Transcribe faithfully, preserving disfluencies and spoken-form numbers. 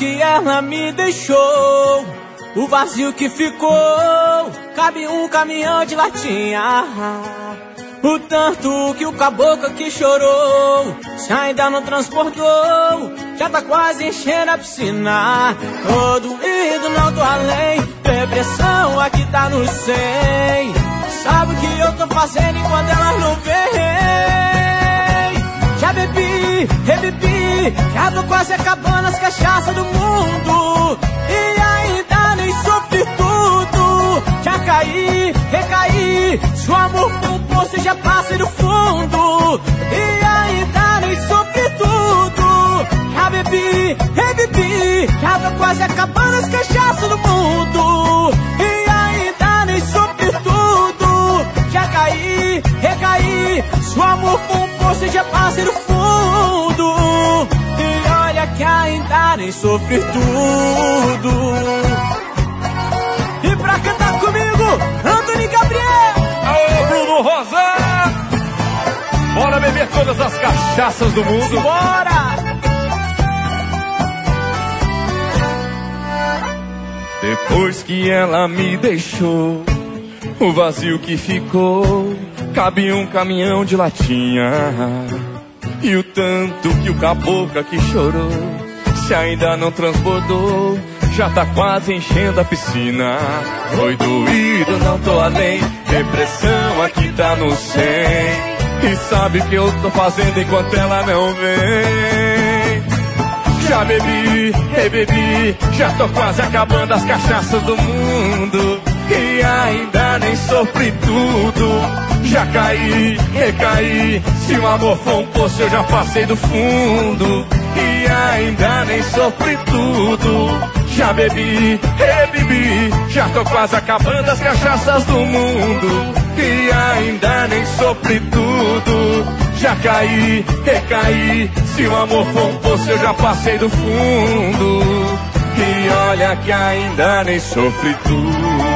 que ela me deixou, o vazio que ficou, cabe um caminhão de latinha. O tanto que o caboclo que chorou, se ainda não transportou, já tá quase enchendo a piscina. Tô doído, não tô além, depressão aqui tá no cem. Sabe o que eu tô fazendo enquanto ela não vem? Já bebi, rebebi, já tô quase acabando as cachaças do mundo, e ainda nem sofri tudo. Já caí, recaí, se o amor for um poço já passei do fundo, e ainda nem sofri tudo. Já bebi, rebebi, já tô quase acabando as cachaças do mundo, e ainda nem sofri tudo. Já caí, recaí, se o amor for um poço já passei do fundo, e olha que ainda nem sofri tudo. E pra cantar comigo, Antônio Gabriel. Aô, Bruno Rosa. Bora beber todas as cachaças do mundo. Bora! Depois que ela me deixou, o vazio que ficou, cabe um caminhão de latinha. E o tanto que o caboclo que chorou, se ainda não transbordou, já tá quase enchendo a piscina. Foi doído, não tô além, depressão aqui tá no cem. E sabe o que eu tô fazendo enquanto ela não vem? Já bebi, rebebi, já tô quase acabando as cachaças do mundo, e ainda nem sofri tudo. Já caí, recaí, se o amor for um poço eu já passei do fundo, e ainda nem sofri tudo. Já bebi, rebebi, já tô quase acabando as cachaças do mundo, e ainda nem sofri tudo. Já caí, recaí, se o amor for um poço eu já passei do fundo, e olha que ainda nem sofri tudo.